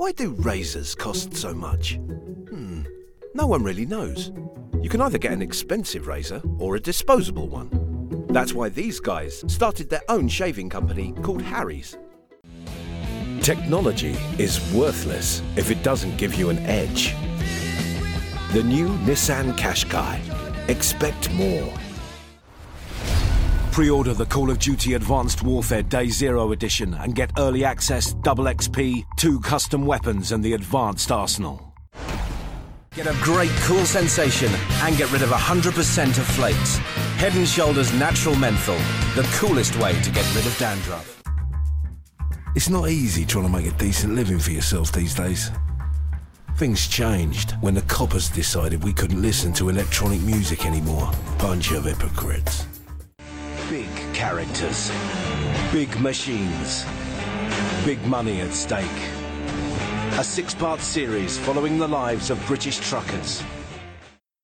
Why do razors cost so much? No one really knows. You can either get an expensive razor or a disposable one. That's why these guys started their own shaving company called Harry's. Technology is worthless if it doesn't give you an edge. The new Nissan Qashqai. Expect more. Pre-order the Call of Duty Advanced Warfare Day Zero Edition and get early access, double XP, 2 custom weapons and the advanced arsenal. Get a great cool sensation and get rid of 100% of flakes. Head & Shoulders Natural Menthol, the coolest way to get rid of dandruff. It's not easy trying to make a decent living for yourself these days. Things changed when the coppers decided we couldn't listen to electronic music anymore. Bunch of hypocrites. Big characters, big machines, big money at stake. A 6-part series following the lives of British truckers.